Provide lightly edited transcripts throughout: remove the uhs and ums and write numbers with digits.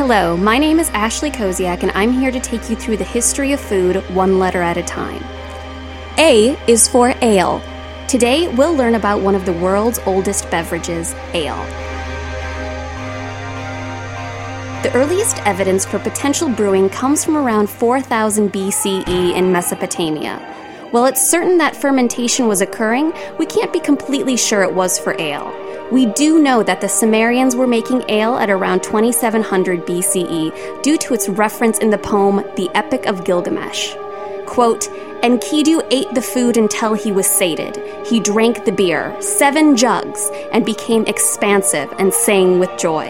Hello, my name is Ashley Koziak, and I'm here to take you through the history of food one letter at a time. A is for ale. Today, we'll learn about one of the world's oldest beverages, ale. The earliest evidence for potential brewing comes from around 4000 BCE in Mesopotamia. While it's certain that fermentation was occurring, we can't be completely sure it was for ale. We do know that the Sumerians were making ale at around 2700 BCE due to its reference in the poem The Epic of Gilgamesh. Quote, Enkidu ate the food until he was sated. He drank the beer, 7 jugs, and became expansive and sang with joy.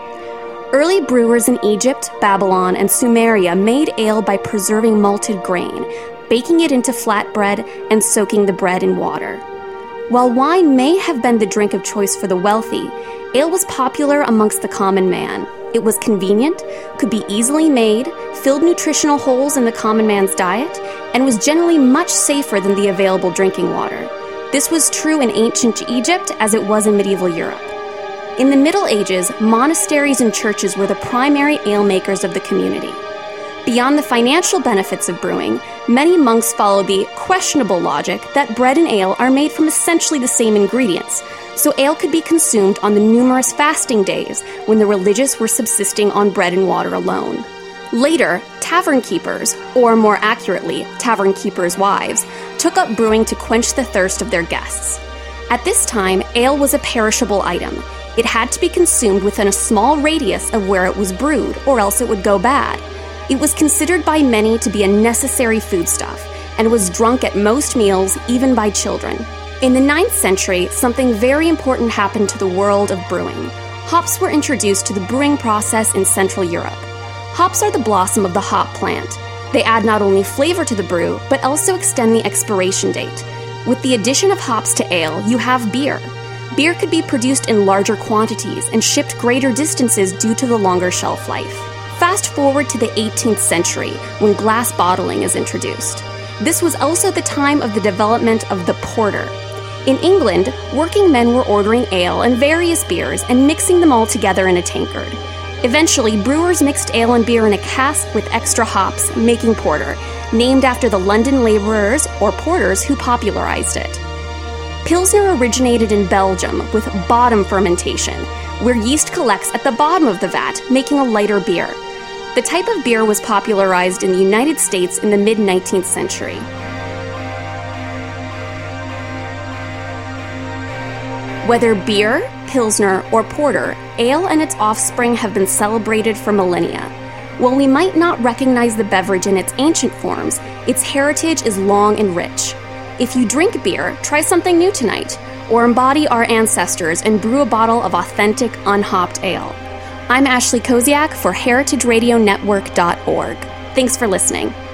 Early brewers in Egypt, Babylon, and Sumeria made ale by preserving malted grain, baking it into flatbread, and soaking the bread in water. While wine may have been the drink of choice for the wealthy, ale was popular amongst the common man. It was convenient, could be easily made, filled nutritional holes in the common man's diet, and was generally much safer than the available drinking water. This was true in ancient Egypt as it was in medieval Europe. In the Middle Ages, monasteries and churches were the primary ale makers of the community. Beyond the financial benefits of brewing, many monks followed the questionable logic that bread and ale are made from essentially the same ingredients, so ale could be consumed on the numerous fasting days when the religious were subsisting on bread and water alone. Later, tavern keepers, or more accurately, tavern keepers' wives, took up brewing to quench the thirst of their guests. At this time, ale was a perishable item. It had to be consumed within a small radius of where it was brewed, or else it would go bad. It was considered by many to be a necessary foodstuff, and was drunk at most meals, even by children. In the 9th century, something very important happened to the world of brewing. Hops were introduced to the brewing process in Central Europe. Hops are the blossom of the hop plant. They add not only flavor to the brew, but also extend the expiration date. With the addition of hops to ale, you have beer. Beer could be produced in larger quantities and shipped greater distances due to the longer shelf life. Fast forward to the 18th century, when glass bottling is introduced. This was also the time of the development of the porter. In England, working men were ordering ale and various beers and mixing them all together in a tankard. Eventually, brewers mixed ale and beer in a cask with extra hops, making porter, named after the London labourers or porters who popularized it. Pilsner originated in Belgium with bottom fermentation, where yeast collects at the bottom of the vat, making a lighter beer. The type of beer was popularized in the United States in the mid-19th century. Whether beer, Pilsner, or porter, ale and its offspring have been celebrated for millennia. While we might not recognize the beverage in its ancient forms, its heritage is long and rich. If you drink beer, try something new tonight, or embody our ancestors and brew a bottle of authentic, unhopped ale. I'm Ashley Koziak for HeritageRadioNetwork.org. Thanks for listening.